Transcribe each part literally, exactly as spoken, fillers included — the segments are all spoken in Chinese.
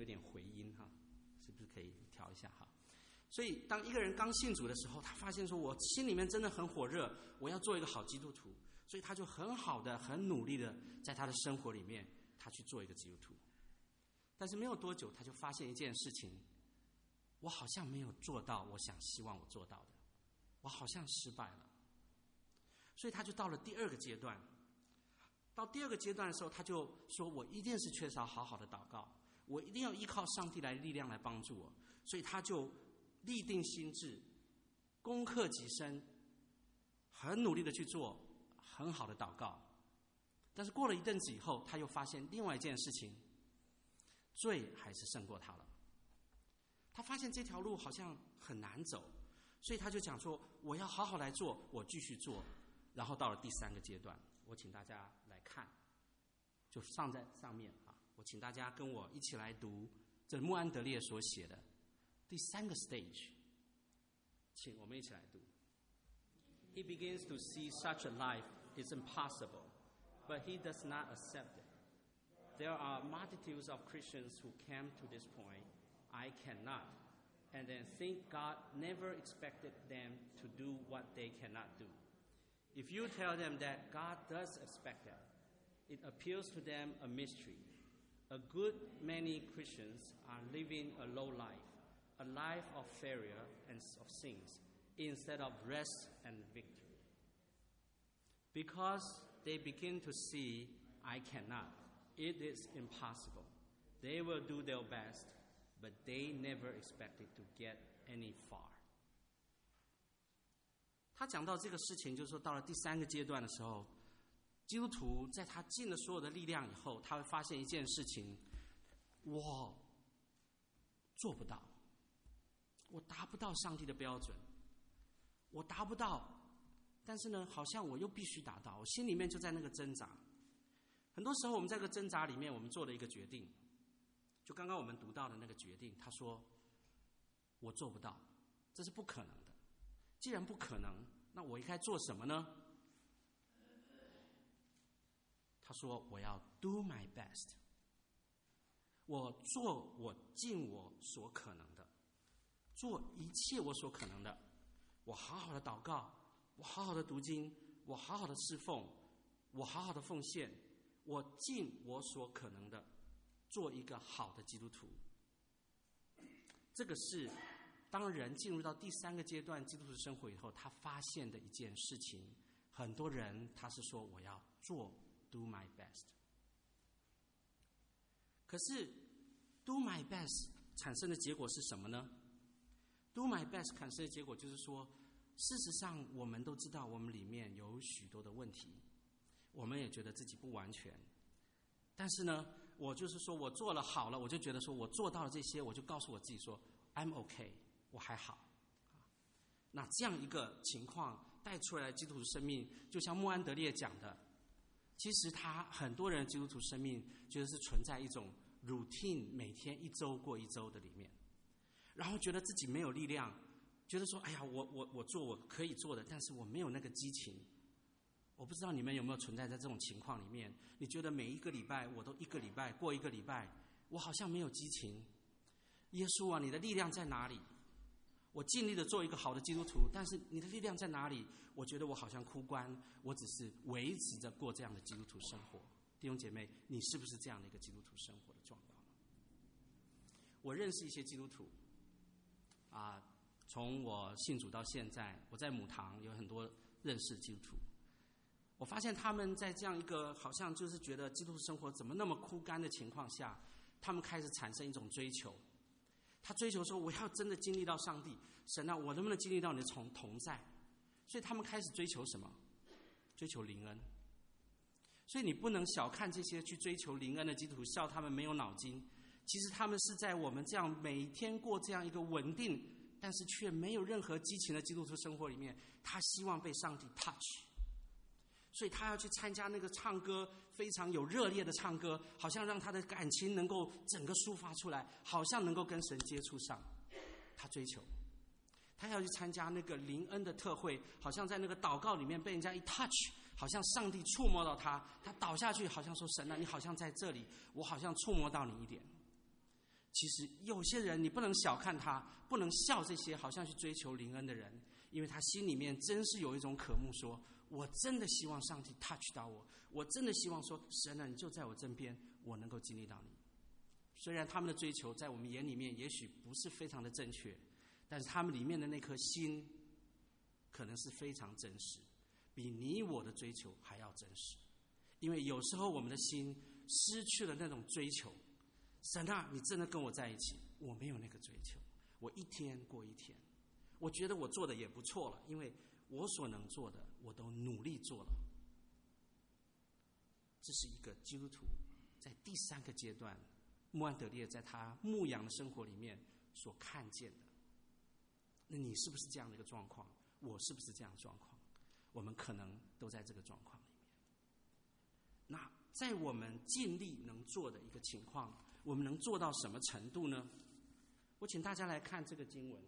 有点回音哈，是不是可以调一下哈？所以当一个人刚信主的时候，他发现说我心里面真的很火热，我要做一个好基督徒，所以他就很好的很努力的在他的生活里面他去做一个基督徒。但是没有多久他就发现一件事情，我好像没有做到我想希望我做到的，我好像失败了。所以他就到了第二个阶段，到第二个阶段的时候，他就说我一定是缺少好好的祷告，我一定要依靠上帝来力量来帮助我，所以他就立定心志，攻克己身，很努力的去做很好的祷告。但是过了一阵子以后，他又发现另外一件事情，罪还是胜过他了。他发现这条路好像很难走，所以他就讲说我要好好来做，我继续做。然后到了第三个阶段，我请大家来看，就上在上面啊，我请大家跟我一起来读这穆安德烈所写的第三个 stage， 请我们一起来读。 He begins to see such a life is impossible, but he does not accept it. There are multitudes of Christians who came to this point, I cannot, and then think God never expected them to do what they cannot do. If you tell them that God does expect them, it appears to them a mystery. A good many Christians are living a low life, a life of failure and of sins, instead of rest and victory. Because they begin to see, I cannot, it is impossible. They will do their best, but they never expected to get any far. 他讲到这个事情，就是说到了第三个阶段的时候，基督徒在他尽了所有的力量以后，他会发现一件事情，我做不到，我达不到上帝的标准，我达不到，但是呢好像我又必须达到，我心里面就在那个挣扎。很多时候我们在这个挣扎里面，我们做了一个决定，就刚刚我们读到的那个决定，他说我做不到，这是不可能的。既然不可能，那我应该做什么呢？他说我要 do my best， 我做我尽我所可能的，做一切我所可能的，我好好的祷告，我好好的读经，我好好的侍奉，我好好的奉献，我尽我所可能的做一个好的基督徒。这个是当人进入到第三个阶段基督徒生活以后，他发现的一件事情。很多人他是说我要做 do my best， 可是 do my best 产生的结果是什么呢？ do my best 产生的结果就是说，事实上我们都知道我们里面有许多的问题，我们也觉得自己不完全，但是呢我就是说我做了好了，我就觉得说我做到了这些，我就告诉我自己说 I'm okay， 我还好。那这样一个情况带出来的基督徒生命，就像穆安德烈讲的，其实他很多人的基督徒生命觉得是存在一种 routine， 每天一周过一周的里面，然后觉得自己没有力量，觉得说哎呀我我我做我可以做的，但是我没有那个激情。我不知道你们有没有存在在这种情况里面，你觉得每一个礼拜我都一个礼拜过一个礼拜，我好像没有激情。耶稣啊，你的力量在哪里？我尽力的做一个好的基督徒，但是你的力量在哪里？我觉得我好像枯干，我只是维持着过这样的基督徒生活。弟兄姐妹，你是不是这样的一个基督徒生活的状况？我认识一些基督徒啊，从我信主到现在，我在母堂有很多认识的基督徒，我发现他们在这样一个好像就是觉得基督徒生活怎么那么枯干的情况下，他们开始产生一种追求。他追求说我要真的经历到上帝，神啊，我能不能经历到你的同同在？所以他们开始追求什么？追求灵恩。所以你不能小看这些去追求灵恩的基督徒，笑他们没有脑筋。其实他们是在我们这样每天过这样一个稳定但是却没有任何激情的基督徒生活里面，他希望被上帝 touch， 所以他要去参加那个唱歌非常有热烈的唱歌，好像让他的感情能够整个抒发出来，好像能够跟神接触上。他追求，他要去参加那个灵恩的特会，好像在那个祷告里面被人家一 touch， 好像上帝触摸到他，他倒下去好像说神啊，你好像在这里，我好像触摸到你一点。其其实有些人你不能小看他，不能笑这些好像去追求灵恩的人，因为他心里面真是有一种渴慕说，我真的希望上帝 touch 到我，我真的希望说，神啊，你就在我身边，我能够经历到你。虽然他们的追求在我们眼里面也许不是非常的正确，但是他们里面的那颗心可能是非常真实，比你我的追求还要真实。因为有时候我们的心失去了那种追求，神啊，你真的跟我在一起，我没有那个追求，我一天过一天，我觉得我做的也不错了，因为我所能做的我都努力做了。这是一个基督徒在第三个阶段，穆安德烈在他牧羊的生活里面所看见的。那你是不是这样的一个状况？我是不是这样的状况？我们可能都在这个状况里面。那在我们尽力能做的一个情况，我们能做到什么程度呢？我请大家来看这个经文。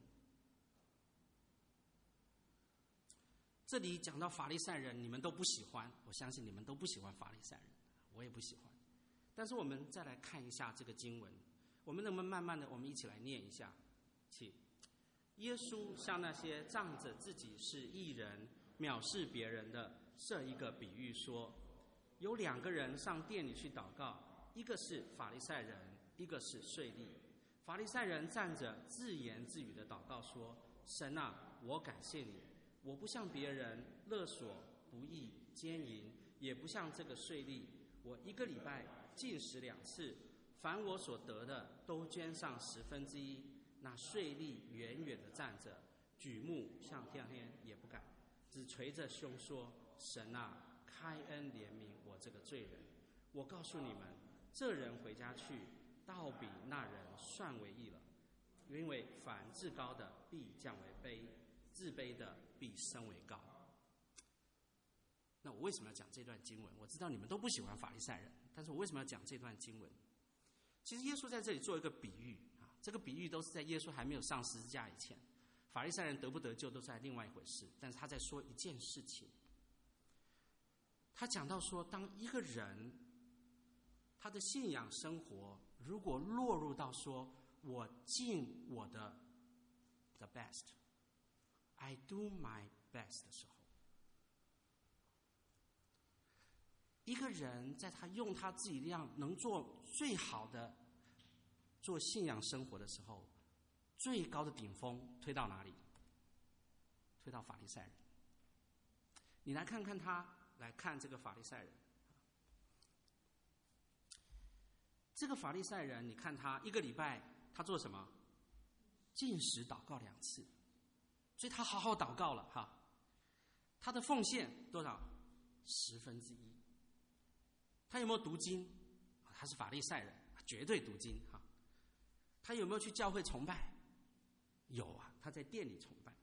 这里讲到法利赛人，你们都不喜欢，我相信你们都不喜欢法利赛人，我也不喜欢。但是我们再来看一下这个经文，我们能不能慢慢的，我们一起来念一下？请。耶稣向那些仗着自己是义人、藐视别人的，设一个比喻说：有两个人上殿里去祷告，一个是法利赛人，一个是税吏。法利赛人站着自言自语的祷告说：神啊，我感谢你，我不像别人勒索、不义、奸淫，也不像这个税吏。我一个礼拜禁食两次，凡我所得的都捐上十分之一。那税吏远远地站着，举目向天也不敢，只捶着胸说：神啊，开恩怜悯我这个罪人。我告诉你们，这人回家去，倒比那人算为义了。因为凡自高的必降为卑，自卑的必升为高。那我为什么要讲这段经文？我知道你们都不喜欢法利赛人，但是我为什么要讲这段经文？其实耶稣在这里做一个比喻啊，这个比喻都是在耶稣还没有上十字架以前，法利赛人得不得救都是在另外一回事，但是他在说一件事情。他讲到说，当一个人他的信仰生活如果落入到说我尽我的 the best I do my best 的时候，一个人在他用他自己力量能做最好的做信仰生活的时候，最高的顶峰推到哪里？推到法利赛人。你来看看他，来看这个法利赛人。这个法利赛人，你看他一个礼拜他做什么？禁食祷告两次，所以他好好祷告了哈。他的奉献多少？十分之一。他有没有读经？他是法利赛人，绝对读经哈。他有没有去教会崇拜？有啊，他在店里崇拜。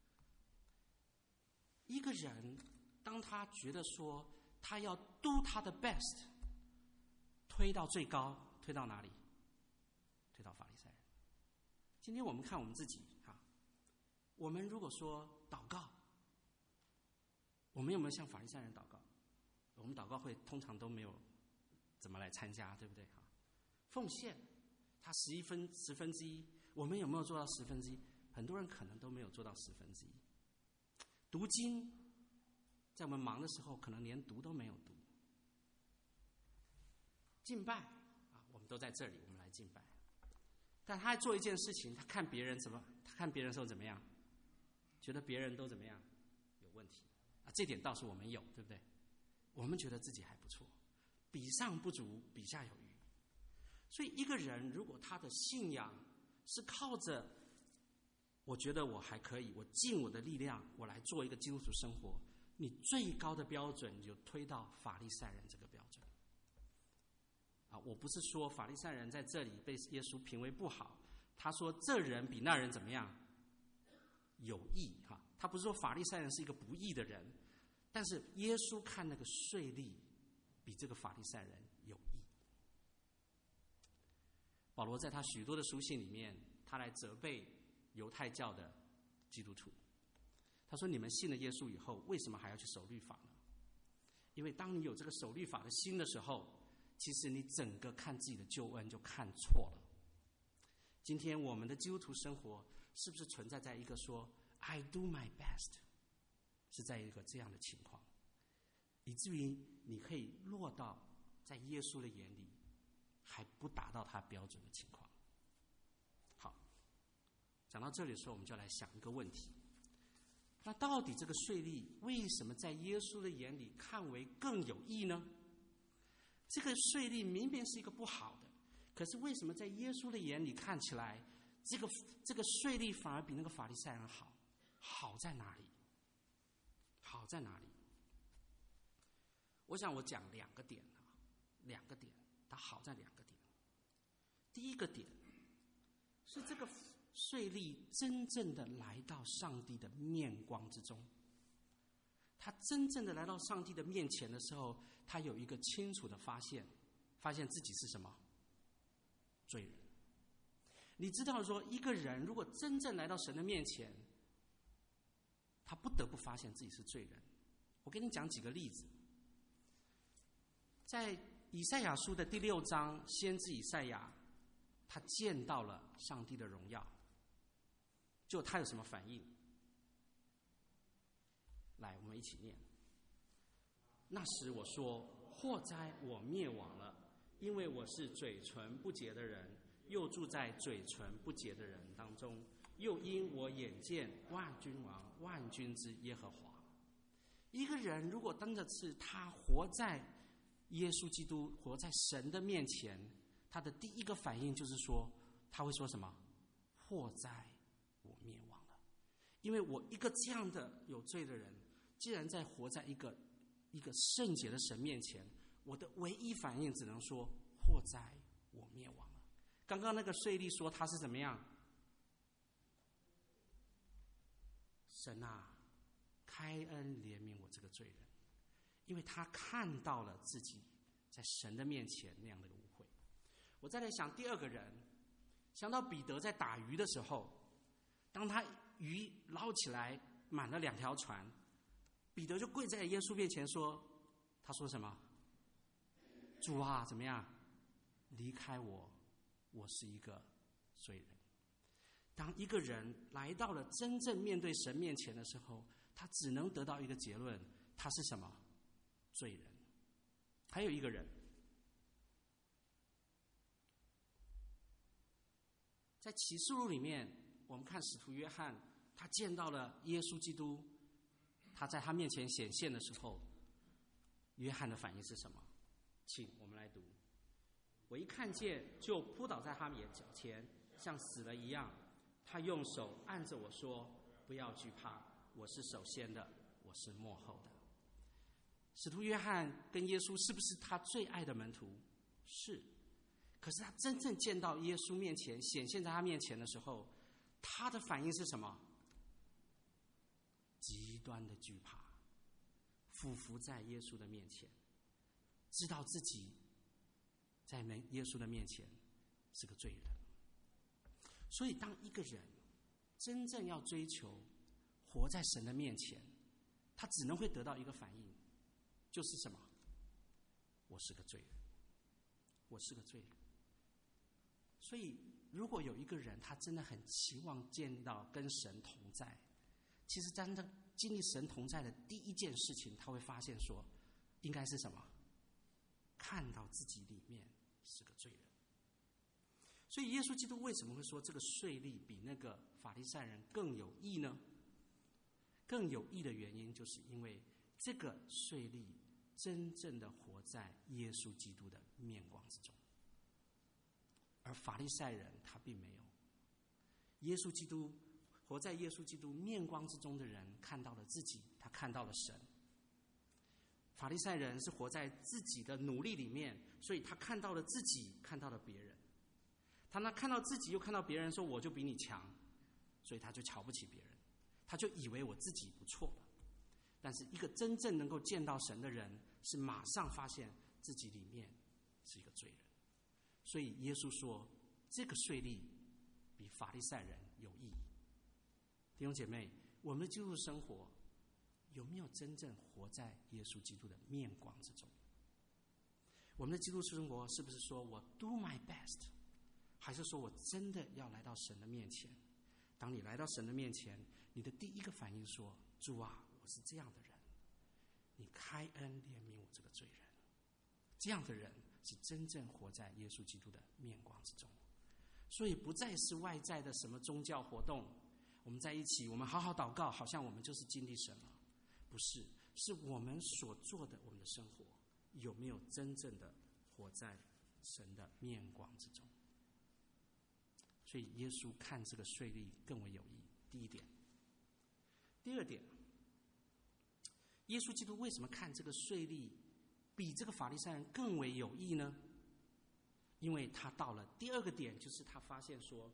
一个人当他觉得说他要 do 他的 best， 推到最高，推到哪里？推到法利赛人。今天我们看我们自己哈，我们如果说祷告，我们有没有向法利赛人祷告？我们祷告会通常都没有怎么来参加，对不对？哈，奉献他十一分十分之一，我们有没有做到十分之一？很多人可能都没有做到十分之一。读经，在我们忙的时候，可能连读都没有读。敬拜啊，我们都在这里，我们来敬拜。但他还做一件事情，他看别人怎么，他看别人的时候怎么样？觉得别人都怎么样？有问题啊，这点倒是我们有，对不对？我们觉得自己还不错，比上不足，比下有余。所以一个人如果他的信仰是靠着我觉得我还可以，我尽我的力量，我来做一个基督徒生活，你最高的标准你就推到法利赛人这个标准啊！我不是说法利赛人在这里被耶稣评为不好，他说这人比那人怎么样？有义哈，他不是说法利赛人是一个不义的人，但是耶稣看那个税吏比这个法利赛人有义。保罗在他许多的书信里面，他来责备犹太教的基督徒。他说：“你们信了耶稣以后，为什么还要去守律法呢？因为当你有这个守律法的心的时候，其实你整个看自己的救恩就看错了。 今天我们的基督徒生活是不是存在在一个说 I do my best， 是在一个这样的情况，以至于你可以落到在耶稣的眼里还不达到他标准的情况。好，讲到这里的时候，我们就来想一个问题，那到底这个税吏为什么在耶稣的眼里看为更有益呢？这个税吏明明是一个不好的，可是为什么在耶稣的眼里看起来，这个这个税吏反而比那个法利赛人好？好在哪里？好在哪里？我想我讲两个点啊，两个点，它好在两个点。第一个点是这个税吏真正的来到上帝的面光之中，他真正的来到上帝的面前的时候，他有一个清楚的发现，发现自己是什么？罪人。你知道说，一个人如果真正来到神的面前，他不得不发现自己是罪人。我给你讲几个例子。在以赛亚书的第六章，先知以赛亚他见到了上帝的荣耀，就他有什么反应？来，我们一起念。那时我说：祸哉，我灭亡了，因为我是嘴唇不洁的人，又住在嘴唇不洁的人当中，又因我眼见万军王万军之耶和华。一个人如果真的是他活在耶稣基督，活在神的面前，他的第一个反应就是说，他会说什么？祸哉，我灭亡了，因为我一个这样的有罪的人，既然在活在一个一个圣洁的神面前，我的唯一反应只能说，祸哉，我灭亡了。刚刚那个税吏说他是怎么样？神啊，开恩怜悯我这个罪人，因为他看到了自己在神的面前那样的污秽。我再来想第二个人，想到彼得在打鱼的时候，当他鱼捞起来满了两条船，彼得就跪在耶稣面前说，他说什么？主啊，怎么样？离开我，我是一个罪人。当一个人来到了真正面对神面前的时候，他只能得到一个结论，他是什么？罪人。还有一个人，在启示录里面，我们看使徒约翰，他见到了耶稣基督，他在他面前显现的时候，约翰的反应是什么？请我们来读。我一看见，就扑倒在他们脚前，像死了一样。他用手按着我说：不要惧怕，我是首先的，我是末后的。使徒约翰跟耶稣是不是他最爱的门徒？是。可是他真正见到耶稣面前，显现在他面前的时候，他的反应是什么？极端的惧怕，俯伏在耶稣的面前，知道自己在耶稣的面前是个罪人。所以当一个人真正要追求活在神的面前，他只能会得到一个反应，就是什么？我是个罪人，我是个罪人。所以如果有一个人他真的很期望见到跟神同在，其实真正经历神同在的第一件事情，他会发现说，应该是什么？看到自己里面是个罪人。所以耶稣基督为什么会说这个税吏比那个法利赛人更有益呢？更有益的原因，就是因为这个税吏真正的活在耶稣基督的面光之中，而法利赛人他并没有。耶稣基督活在耶稣基督面光之中的人，看到了自己，他看到了神。法利赛人是活在自己的努力里面，所以他看到了自己，看到了别人。他那看到自己又看到别人，说我就比你强，所以他就瞧不起别人，他就以为我自己不错了。但是一个真正能够见到神的人，是马上发现自己里面是一个罪人。所以耶稣说，这个税吏比法利赛人有益。弟兄姐妹，我们的基督生活有没有真正活在耶稣基督的面光之中？我们的基督生活是不是说我 do my best， 还是说我真的要来到神的面前？当你来到神的面前，你的第一个反应说：主啊，我是这样的人，你开恩怜悯我这个罪人。这样的人是真正活在耶稣基督的面光之中。所以不再是外在的什么宗教活动，我们在一起，我们好好祷告，好像我们就是经历神了。不是，是我们所做的，我们的生活有没有真正的活在神的面光之中？所以耶稣看这个税吏更为有益。第一点。第二点，耶稣基督为什么看这个税吏比这个法利赛人更为有益呢？因为他到了第二个点，就是他发现说，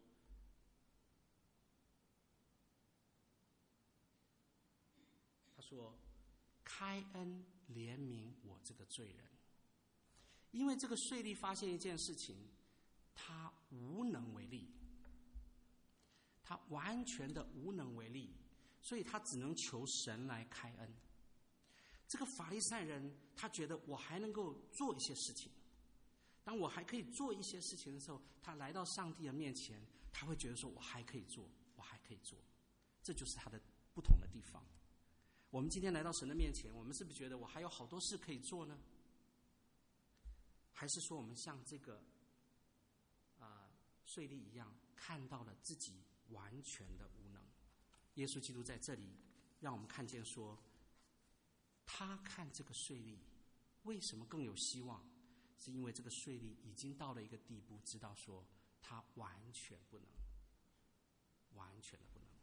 他说开恩怜悯我这个罪人。因为这个税吏发现一件事情，他无能为力，他完全的无能为力，所以他只能求神来开恩。这个法利赛人他觉得我还能够做一些事情，当我还可以做一些事情的时候，他来到上帝的面前，他会觉得说我还可以做，我还可以做。这就是他的不同的地方。我们今天来到神的面前，我们是不是觉得我还有好多事可以做呢？还是说我们像这个啊税吏一样，看到了自己完全的无能？耶稣基督在这里让我们看见说，他看这个税吏为什么更有希望？是因为这个税吏已经到了一个地步，知道说他完全不能，完全的不能。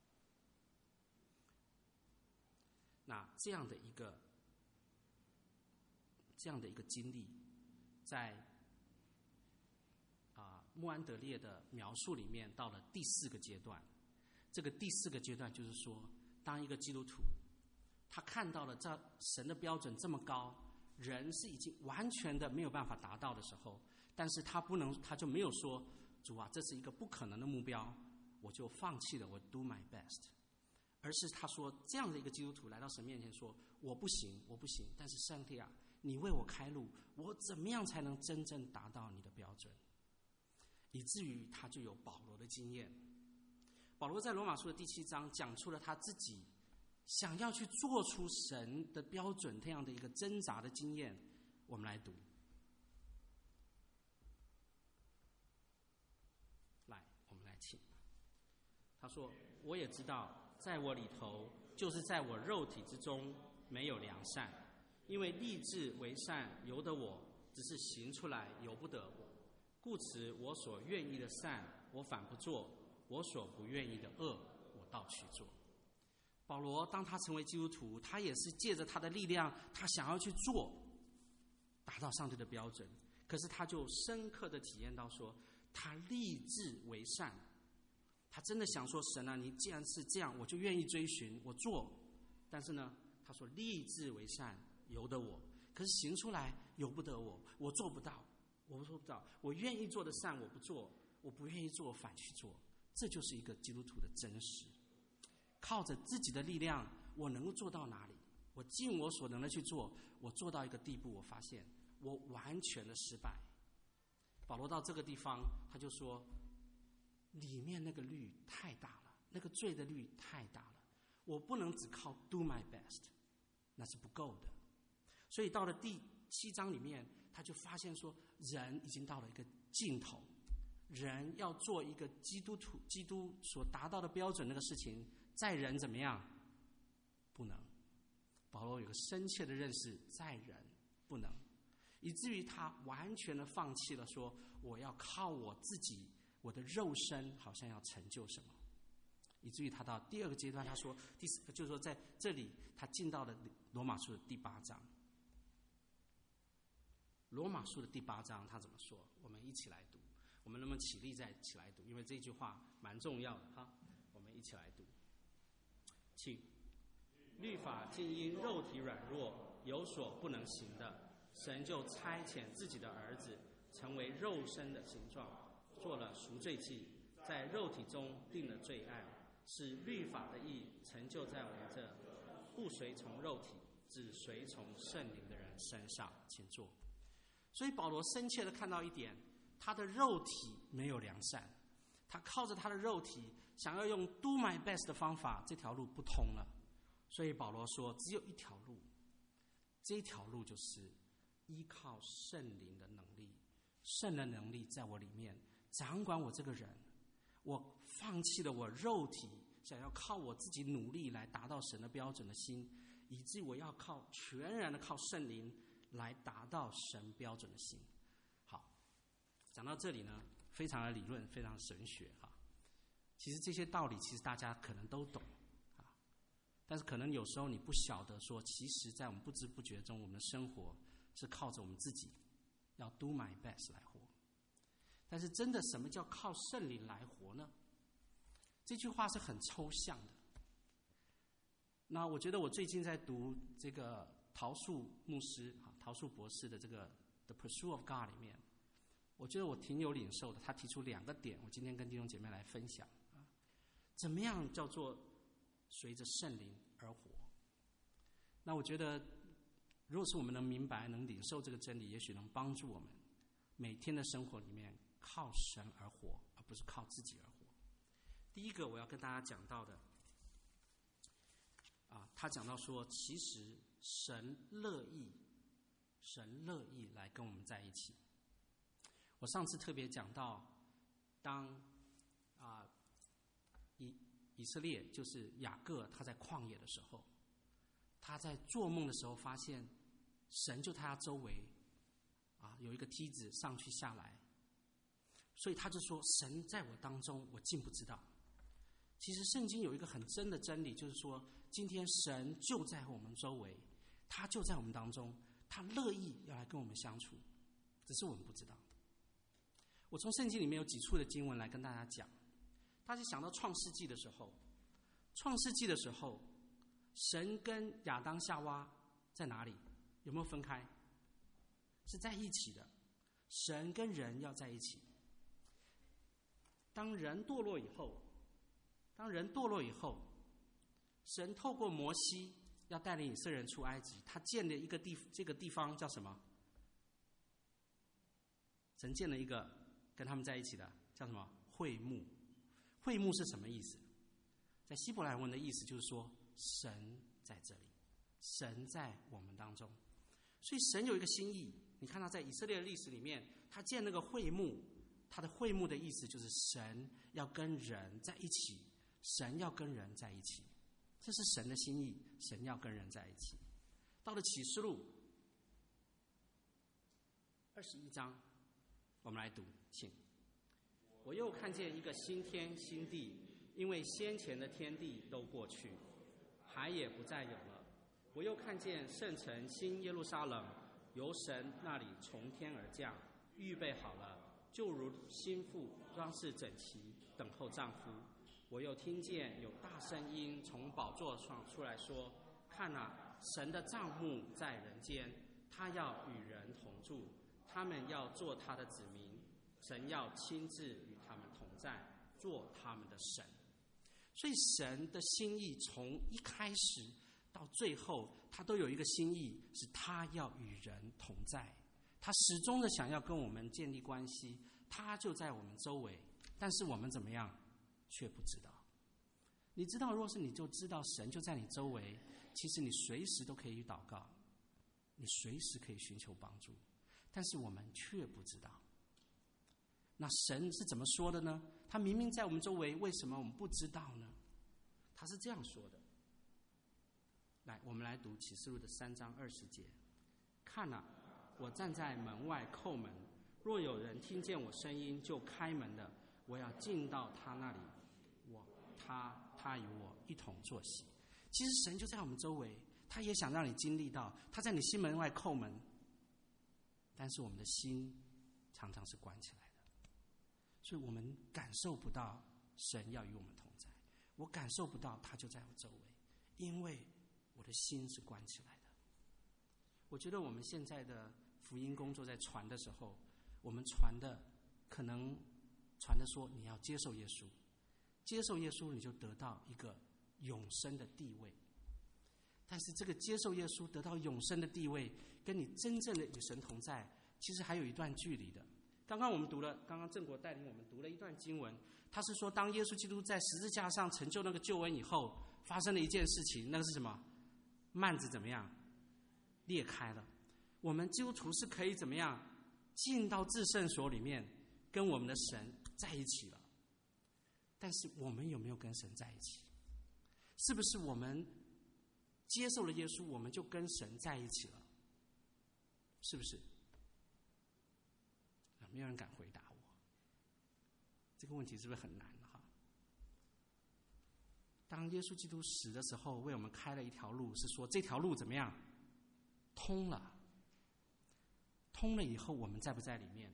那这样的一个这样的一个经历，在啊穆安德烈的描述里面，到了第四个阶段。这个第四个阶段就是说，当一个基督徒他看到了这神的标准这么高，人是已经完全的没有办法达到的时候，但是他不能，他就没有说主啊，这是一个不可能的目标，我就放弃了，我 do my best。而是他说，这样的一个基督徒来到神面前说，我不行，我不行，但是上帝啊，你为我开路，我怎么样才能真正达到你的标准？以至于他就有保罗的经验。保罗在罗马书的第七章讲出了他自己想要去做出神的标准这样的一个挣扎的经验。我们来读，来，我们来请。他说，我也知道在我里头，就是在我肉体之中没有良善，因为立志为善由得我，只是行出来由不得我。故此我所愿意的善我反不做，我所不愿意的恶我倒去做。保罗当他成为基督徒，他也是借着他的力量，他想要去做，达到上帝的标准。可是他就深刻的体验到说，他立志为善，他真的想说，神啊，你既然是这样，我就愿意追寻，我做。但是呢，他说立志为善由得我，可是行出来由不得我，我做不到，我做不到。我愿意做的善我不做，我不愿意做反去做。这就是一个基督徒的真实。靠着自己的力量，我能够做到哪里？我尽我所能的去做，我做到一个地步，我发现我完全的失败。保罗到这个地方，他就说，里面那个律太大了，那个罪的律太大了，我不能只靠 do my best， 那是不够的。所以到了第七章里面，他就发现说，人已经到了一个尽头，人要做一个基督徒基督所达到的标准那个事情，在人怎么样？不能。保罗有个深切的认识，在人不能，以至于他完全的放弃了说，我要靠我自己，我的肉身好像要成就什么。以至于他到第二个阶段，他说第四，就是说在这里他进到了罗马书的第八章。罗马书的第八章他怎么说？我们一起来读。我们能不能起立再起来读？因为这句话蛮重要的哈。我们一起来读，请。律法竟因肉体软弱有所不能行的，神就差遣自己的儿子成为肉身的形状，做了赎罪祭，在肉体中定了罪案，使律法的义成就在我们这不随从肉体只随从圣灵的人身上。请坐。所以保罗深切的看到一点， 他的肉体没有良善，他靠着他的肉体想要用 do my best 的方法，这条路不通了。所以保罗说，只有一条路，这条路就是依靠圣灵的能力，圣的能力在我里面掌管我这个人，我放弃了我肉体想要靠我自己努力来达到神的标准的心，以致我要靠全然的靠圣灵来达到神标准的心。好，讲到这里呢，非常的理论，非常的神学哈。其实这些道理其实大家可能都懂啊，但是可能有时候你不晓得说，其实在我们不知不觉中，我们的生活是靠着我们自己要 do my best 来活。但是真的什么叫靠圣灵来活呢？这句话是很抽象的。那我觉得我最近在读这个陶树牧师啊，陶树博士的这个 The Pursuit of God 里面，我觉得我挺有领受的。他提出两个点，我今天跟弟兄姐妹来分享啊，怎么样叫做随着圣灵而活？那我觉得，如果是我们能明白、能领受这个真理，也许能帮助我们每天的生活里面靠神而活，而不是靠自己而活。第一个我要跟大家讲到的啊，他讲到说，其实神乐意，神乐意来跟我们在一起。我上次特别讲到，当啊以以色列就是雅各他在旷野的时候，他在做梦的时候发现，神就在他周围啊有一个梯子上去下来，所以他就说，神在我当中，我竟不知道。其实圣经有一个很真的真理，就是说今天神就在我们周围，他就在我们当中，他乐意要来跟我们相处，只是我们不知道。我从圣经里面有几处的经文来跟大家讲。大家想到创世纪的时候，创世纪的时候，神跟亚当夏娃在哪里？有没有分开？是在一起的。神跟人要在一起。当人堕落以后，当人堕落以后，神透过摩西要带领以色列人出埃及，他建了一个地，这个地方叫什么？神建了一个跟他们在一起的，叫什么？会幕。会幕是什么意思？在希伯来文的意思就是说，神在这里，神在我们当中。所以神有一个心意，你看到在以色列的历史里面，他建那个会幕，他的会幕的意思就是神要跟人在一起，神要跟人在一起，这是神的心意，神要跟人在一起。到了启示录二十一章，我们来读，请。我又看见一个新天新地，因为先前的天地都过去，海也不再有了。我又看见圣城新耶路撒冷由神那里从天而降，预备好了，就如新妇装饰整齐，等候丈夫。我又听见有大声音从宝座上出来说，看啊，神的帐幕在人间，他要与人同住，他们要做他的子民，神要亲自与他们同在，做他们的神。所以神的心意从一开始到最后，他都有一个心意，是他要与人同在，他始终的想要跟我们建立关系，他就在我们周围，但是我们怎么样却不知道。你知道，若是你就知道神就在你周围，其实你随时都可以祷告，你随时可以寻求帮助，但是我们却不知道。那神是怎么说的呢？他明明在我们周围，为什么我们不知道呢？他是这样说的。来，我们来读启示录的三章二十节。看啊，我站在门外叩门，若有人听见我声音就开门的，我要进到他那里，我他他与我一同坐席。其实神就在我们周围，他也想让你经历到，他在你心门外叩门，但是我们的心常常是关起来的，所以我们感受不到神要与我们同在，我感受不到他就在我周围，因为我的心是关起来的。我觉得我们现在的福音工作在传的时候，我们传的可能传的说你要接受耶稣，接受耶稣你就得到一个永生的地位，但是这个接受耶稣得到永生的地位，跟你真正的与神同在，其实还有一段距离的。 刚刚我们读了，刚刚郑国带领我们读了一段经文，他是说，当耶稣基督在十字架上成就那个救恩以后，发生了一件事情，那个是什么？幔子怎么样？裂开了。我们基督徒是可以怎么样进到至圣所里面，跟我们的神在一起了。但是我们有没有跟神在一起？是不是我们接受了耶稣，我们就跟神在一起了？是不是？没有人敢回答我。这个问题是不是很难哈？当耶稣基督死的时候，为我们开了一条路，是说这条路怎么样？通了。通了以后，我们在不在里面？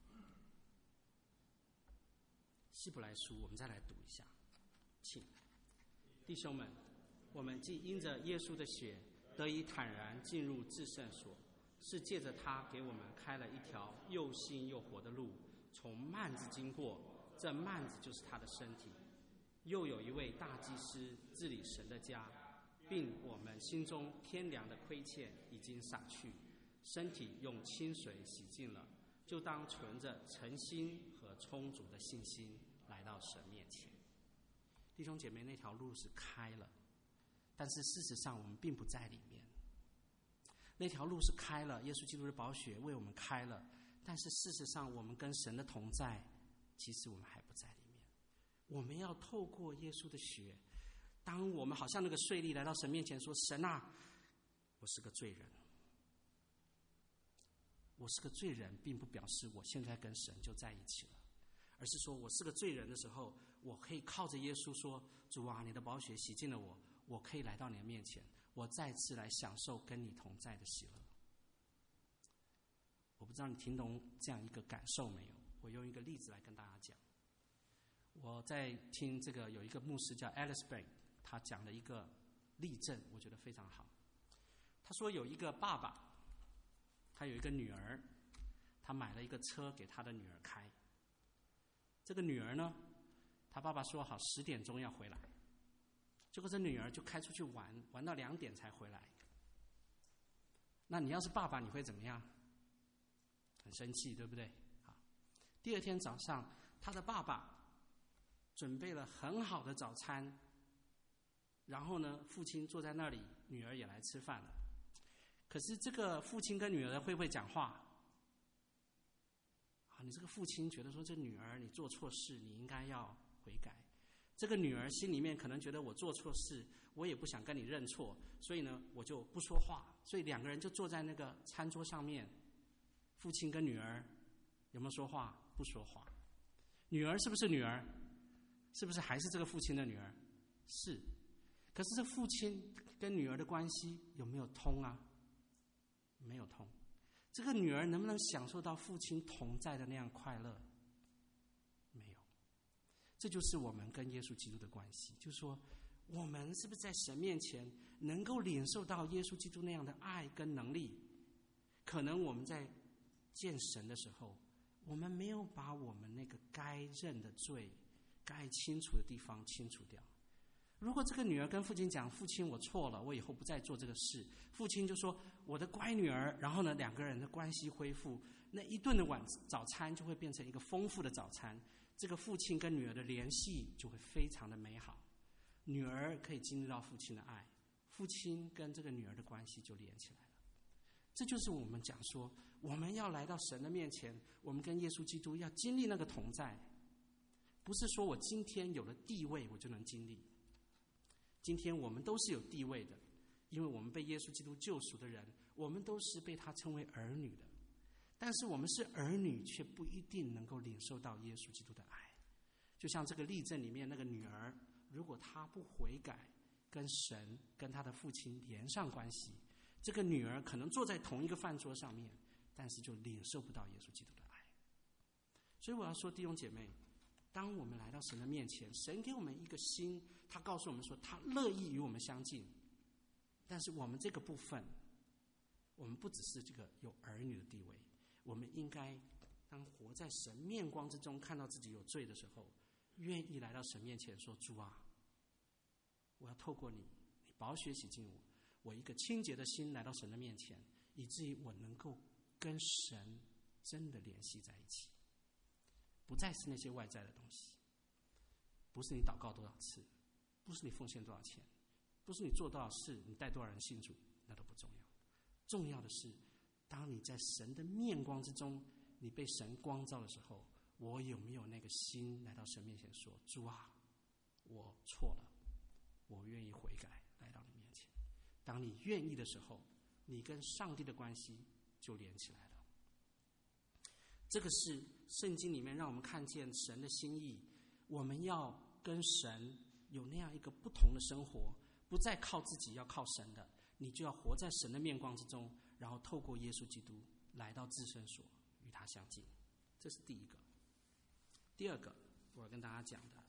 希伯来书，我们再来读一下，请弟兄们，我们既因着耶稣的血得以坦然进入至圣所，是借着他给我们开了一条又新又活的路，从幔子经过，这幔子就是他的身体。又有一位大祭司治理神的家，并我们心中天良的亏欠已经洒去，身体用清水洗净了，就当存着诚心和充足的信心来到神面前。弟兄姐妹，那条路是开了，但是事实上我们并不在里面。那条路是开了，耶稣基督的宝血为我们开了，但是事实上我们跟神的同在，其实我们还不在里面。我们要透过耶稣的血，当我们好像那个税吏来到神面前说，神啊，我是个罪人。我是个罪人，并不表示我现在跟神就在一起了，而是说我是个罪人的时候，我可以靠着耶稣说，主啊，你的宝血洗净了我，我可以来到你的面前，我再次来享受跟你同在的喜乐。我不知道你听懂这样一个感受没有？我用一个例子来跟大家讲。我在听这个有一个牧师叫 Alice Bay， 他讲了一个例证，我觉得非常好。他说有一个爸爸，他有一个女儿，他买了一个车给他的女儿开。这个女儿呢，他爸爸说好十点钟要回来，结果这女儿就开出去玩，玩到两点才回来。那你要是爸爸，你会怎么样？很生气，对不对？好，第二天早上，他的爸爸准备了很好的早餐，然后呢，父亲坐在那里，女儿也来吃饭了。可是这个父亲跟女儿会不会讲话？啊，你这个父亲觉得说，这女儿你做错事，你应该要悔改。这个女儿心里面可能觉得我做错事，我也不想跟你认错，所以呢，我就不说话。所以两个人就坐在那个餐桌上面，父亲跟女儿有没有说话？不说话。女儿是不是女儿？是不是还是这个父亲的女儿？是。可是这父亲跟女儿的关系有没有通啊？没有通。这个女儿能不能享受到父亲同在的那样快乐？没有。这就是我们跟耶稣基督的关系，就是说我们是不是在神面前能够领受到耶稣基督那样的爱跟能力？可能我们在见神的时候，我们没有把我们那个该认的罪、该清除的地方清除掉。如果这个女儿跟父亲讲，父亲我错了，我以后不再做这个事，父亲就说我的乖女儿，然后呢两个人的关系恢复，那一顿的晚早餐就会变成一个丰富的早餐，这个父亲跟女儿的联系就会非常的美好，女儿可以经历到父亲的爱，父亲跟这个女儿的关系就连起来了。这就是我们讲说，我们要来到神的面前，我们跟耶稣基督要经历那个同在，不是说我今天有了地位我就能经历。今天我们都是有地位的，因为我们被耶稣基督救赎的人，我们都是被他称为儿女的。但是我们是儿女，却不一定能够领受到耶稣基督的爱。就像这个例证里面那个女儿，如果她不悔改，跟神跟她的父亲连上关系，这个女儿可能坐在同一个饭桌上面，但是就领受不到耶稣基督的爱。所以我要说，弟兄姐妹，当我们来到神的面前，神给我们一个心，他告诉我们说他乐意与我们相近，但是我们这个部分，我们不只是这个有儿女的地位，我们应该当活在神面光之中，看到自己有罪的时候，愿意来到神面前说，主啊，我要透过你，你宝血洗净我，我一个清洁的心来到神的面前，以至于我能够跟神真的联系在一起。 不再是那些外在的东西，不是你祷告多少次，不是你奉献多少钱，不是你做多少事，你带多少人信主，那都不重要。重要的是，当你在神的面光之中，你被神光照的时候，我有没有那个心来到神面前说：主啊，我错了，我愿意悔改，来到你面前。当你愿意的时候，你跟上帝的关系就连起来了。这个是圣经里面让我们看见神的心意，我们要跟神有那样一个不同的生活，不再靠自己，要靠神的，你就要活在神的面光之中，然后透过耶稣基督来到至圣所与他相近。这是第一个。第二个我要跟大家讲的，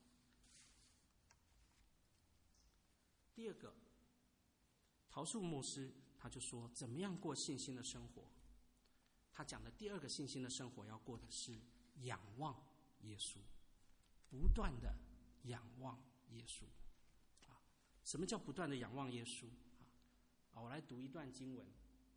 第二个，陶树牧师他就说怎么样过信心的生活。他讲的第二个信心的生活要过的是仰望耶稣，不断的仰望耶稣。啊，什么叫不断的仰望耶稣？啊，我来读一段经文，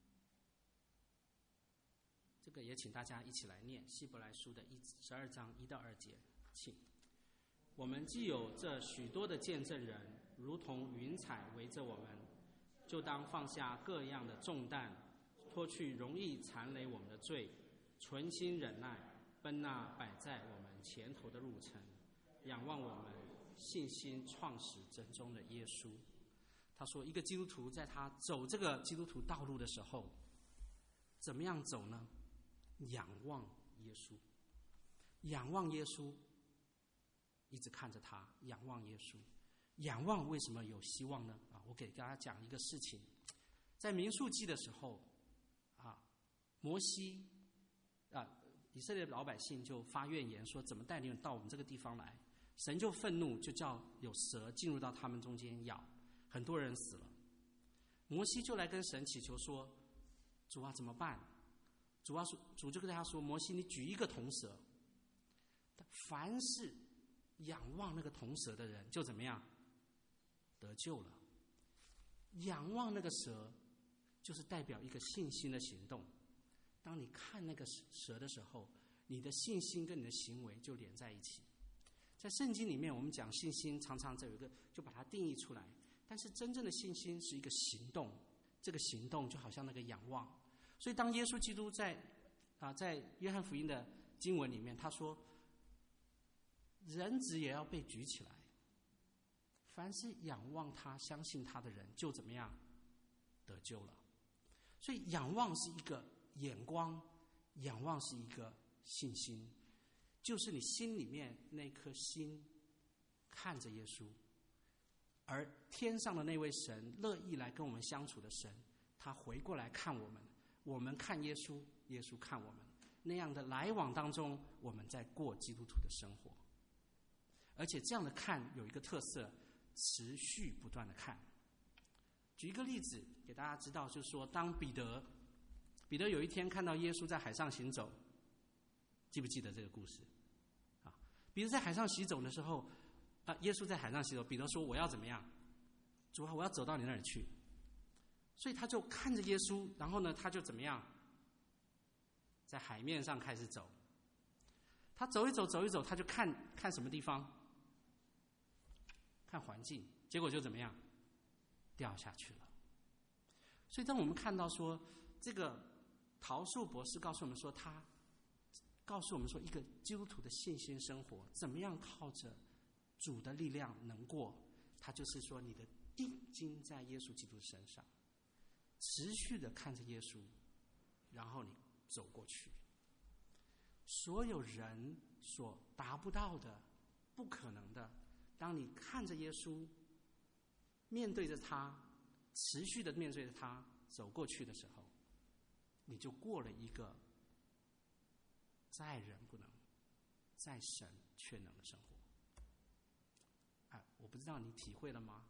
这个也请大家一起来念希伯来书的十二章一到二节，请。我们既有这许多的见证人，如同云彩围着我们，就当放下各样的重担，脱去容易缠累我们的罪，存心忍耐，奔那摆在我们前头的路程，仰望我们信心创始真终的耶稣。他说，一个基督徒在他走这个基督徒道路的时候，怎么样走呢？仰望耶稣，仰望耶稣，一直看着他，仰望耶稣。仰望为什么有希望呢？啊，我给大家讲一个事情，在民数记的时候，啊，摩西啊，以色列老百姓就发怨言说，怎么带领到我们这个地方来？神就愤怒，就叫有蛇进入到他们中间咬，很多人死了。摩西就来跟神祈求说：主啊，怎么办？主啊，主就跟他说：摩西，你举一个铜蛇，凡是仰望那个铜蛇的人，就怎么样？得救了。仰望那个蛇，就是代表一个信心的行动。当你看那个蛇的时候，你的信心跟你的行为就连在一起。在圣经里面，我们讲信心，常常有一个就把它定义出来，但是真正的信心是一个行动，这个行动就好像那个仰望。所以当耶稣基督在啊在约翰福音的经文里面，他说，人子也要被举起来，凡是仰望他相信他的人就怎么样？得救了。所以仰望是一个眼光，仰望是一个信心，就是你心里面那颗心看着耶稣，而天上的那位神，乐意来跟我们相处的神，他回过来看我们，我们看耶稣，耶稣看我们，那样的来往当中，我们在过基督徒的生活。而且这样的看有一个特色，持续不断的看。举一个例子给大家知道，就是说，当彼得彼得有一天看到耶稣在海上行走，记不记得这个故事？啊，彼得在海上行走的时候，啊，耶稣在海上行走，彼得说：我要怎么样？主啊，我要走到你那里去。所以他就看着耶稣，然后呢，他就怎么样？在海面上开始走。他走一走，走一走，他就看看什么地方？看环境，结果就怎么样？掉下去了。所以当我们看到说，这个陶树博士告诉我们说，他告诉我们说，一个基督徒的信心生活怎么样靠着主的力量能过，他就是说，你的定睛在耶稣基督身上，持续的看着耶稣，然后你走过去。所有人所达不到的、不可能的，当你看着耶稣，面对着他，持续的面对着他走过去的时候，你就过了一个在人不能，在神却能的生活。哎，我不知道你体会了吗？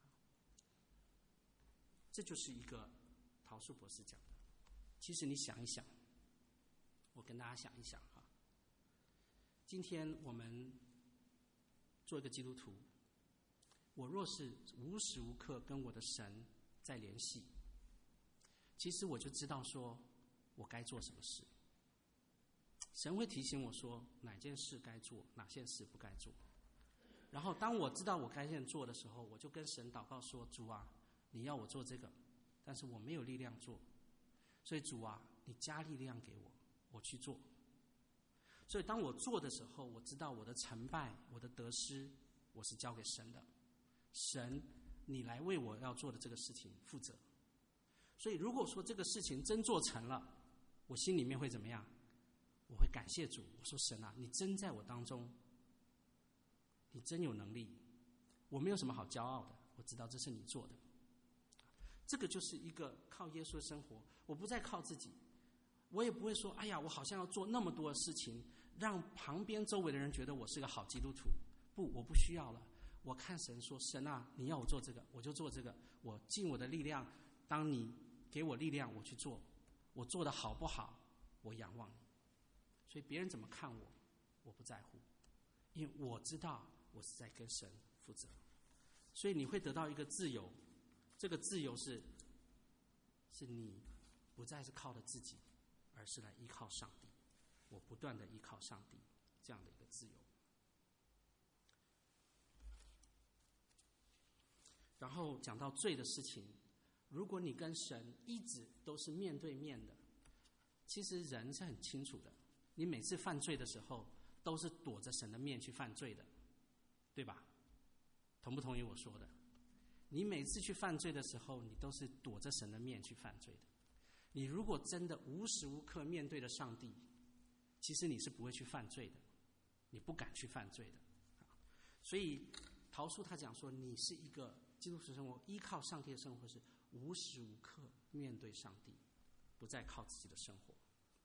这就是一个陶树博士讲的。其实你想一想，我跟大家想一想哈，今天我们做一个基督徒，我若是无时无刻跟我的神在联系，其实我就知道说我该做什么事。 神会提醒我说哪件事该做，哪件事不该做。然后当我知道我该先做的时候，我就跟神祷告说：主啊，你要我做这个，但是我没有力量做，所以主啊，你加力量给我，我去做。所以当我做的时候，我知道我的成败，我的得失，我是交给神的。神，你来为我要做的这个事情负责。所以如果说这个事情真做成了，我心里面会怎么样？我会感谢主，我说神啊，你真在我当中，你真有能力，我没有什么好骄傲的，我知道这是你做的。这个就是一个靠耶稣的生活，我不再靠自己，我也不会说哎呀，我好像要做那么多的事情，让旁边周围的人觉得我是个好基督徒。不，我不需要了。我看神说，神啊，你要我做这个，我就做这个，我尽我的力量，当你给我力量，我去做，我做的好不好，我仰望你。所以别人怎么看我，我不在乎，因为我知道我是在跟神负责。所以你会得到一个自由，这个自由是是你不再是靠着自己，而是来依靠上帝，我不断的依靠上帝，这样的一个自由。然后讲到罪的事情，如果你跟神一直都是面对面的，其实人是很清楚的，你每次犯罪的时候都是躲着神的面去犯罪的，对吧？同不同意我说的？你每次去犯罪的时候，你都是躲着神的面去犯罪的。你如果真的无时无刻面对着上帝，其实你是不会去犯罪的，你不敢去犯罪的。所以陶叔他讲说，你是一个基督徒生活，依靠上帝的生活是无时无刻面对上帝，不再靠自己的生活。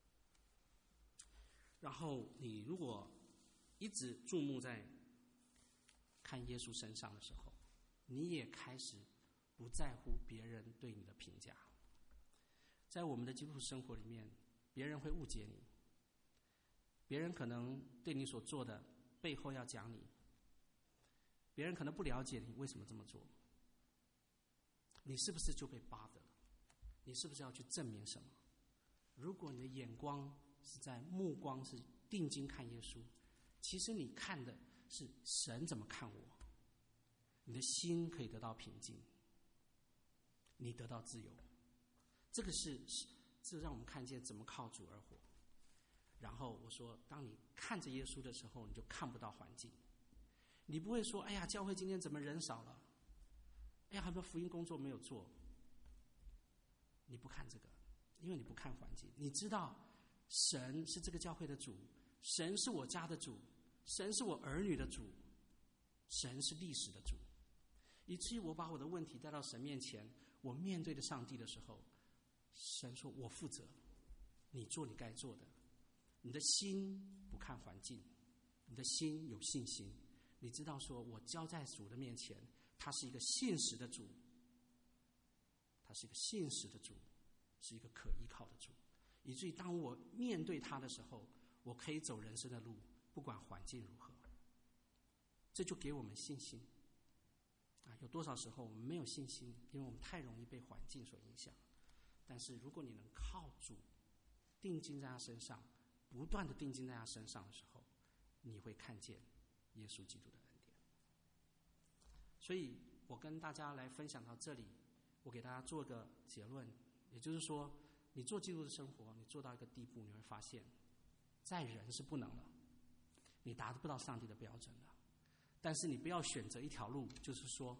然后你如果一直注目在看耶稣身上的时候，你也开始不在乎别人对你的评价。在我们的基督徒生活里面，别人会误解你，别人可能对你所做的背后要讲你，别人可能不了解你为什么这么做，你是不是就被巴得了？你是不是要去证明什么？如果你的眼光是在目光是定睛看耶稣，其实你看的是神怎么看我，你的心可以得到平静，你得到自由。这个是这让我们看见怎么靠主而活。然后我说，当你看着耶稣的时候，你就看不到环境，你不会说哎呀，教会今天怎么人少了，哎呀，很多福音工作没有做。你不看这个，因为你不看环境，你知道神是这个教会的主，神是我家的主，神是我儿女的主，神是历史的主，以至于我把我的问题带到神面前，我面对着上帝的时候，神说我负责，你做你该做的。你的心不看环境，你的心有信心，你知道说我交在主的面前，他是一个信实的主，他是一个信实的主，是一个可依靠的主，以至于当我面对他的时候，我可以走人生的路，不管环境如何。这就给我们信心啊！有多少时候我们没有信心，因为我们太容易被环境所影响。但是如果你能靠主定睛在他身上，不断的定睛在他身上的时候，你会看见耶稣基督的恩典。所以我跟大家来分享到这里，我给大家做个结论，也就是说，你做基督的生活，你做到一个地步，你会发现在人是不能了，你达不到上帝的标准了。但是你不要选择一条路，就是说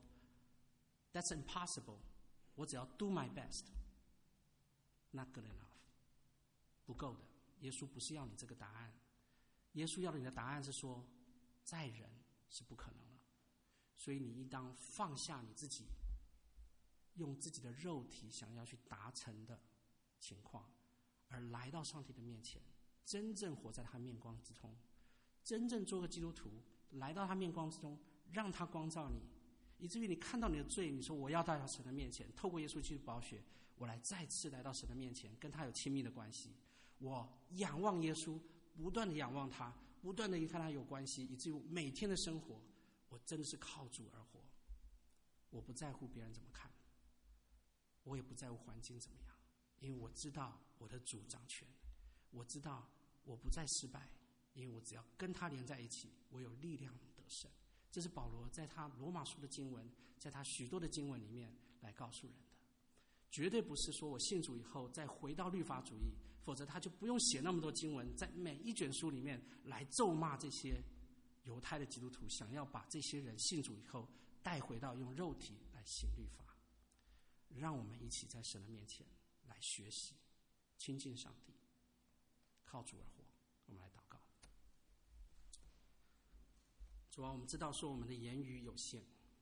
That's impossible， 我只要 do my best， not good enough， 不够的。耶稣不是要你这个答案，耶稣要你的答案是说，在人是不可能了。所以你应当放下你自己用自己的肉体想要去达成的情况，而来到上帝的面前，真正活在他面光之中，真正做个基督徒，来到他面光之中，让他光照你，以至于你看到你的罪，你说我要到神的面前，透过耶稣基督宝血，我来再次来到神的面前，跟他有亲密的关系。我仰望耶稣，不断的仰望他，不断的与他有关系，以至于每天的生活，我真的是靠主而活。我不在乎别人怎么看，我也不在乎环境怎么样，因为我知道我的主掌权，我知道我不再失败，因为我只要跟他连在一起，我有力量得胜。这是保罗在他罗马书的经文，在他许多的经文里面来告诉人的。绝对不是说我信主以后再回到律法主义，否则他就不用写那么多经文，在每一卷书里面来咒骂这些犹太的基督徒，想要把这些人信主以后带回到用肉体来行律法。让我们一起在神的面前来学习亲近上帝，靠主而活。我们来祷告。主啊，我们知道说我们的言语有限，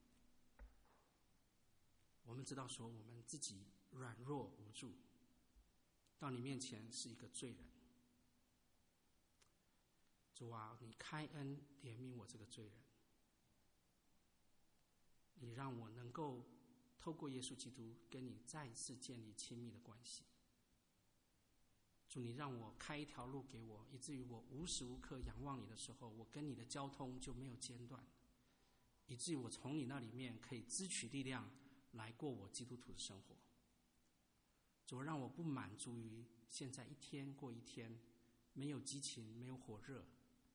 我们知道说我们自己软弱无助，到你面前是一个罪人。主啊，你开恩怜悯我这个罪人，你让我能够透过耶稣基督跟你再一次建立亲密的关系。主，你让我开一条路给我，以至于我无时无刻仰望你的时候，我跟你的交通就没有间断，以至于我从你那里面可以支取力量来过我基督徒的生活。主，让我不满足于现在一天过一天，没有激情，没有火热，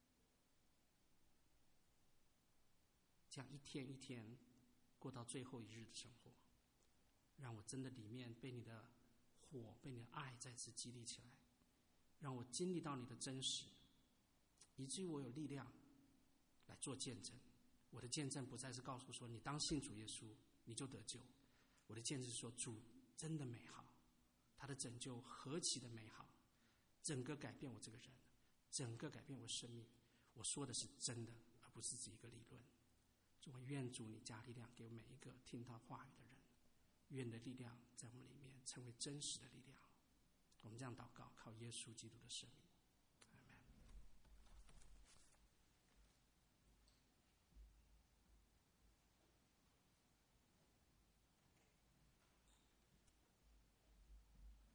这样一天一天过到最后一日的生活。让我真的里面被你的火，被你的爱再次激励起来，让我经历到你的真实，以至于我有力量来做见证。我的见证不再是告诉说你当信主耶稣你就得救，我的见证是说主真的美好，他的拯救何其的美好，整个改变我这个人，整个改变我生命。我说的是真的，而不是只一个理论。主，我愿主你加力量给我每一个听到话语的人，愿你的力量在我们里面成为真实的力量。我们这样祷告，靠耶稣基督的圣名。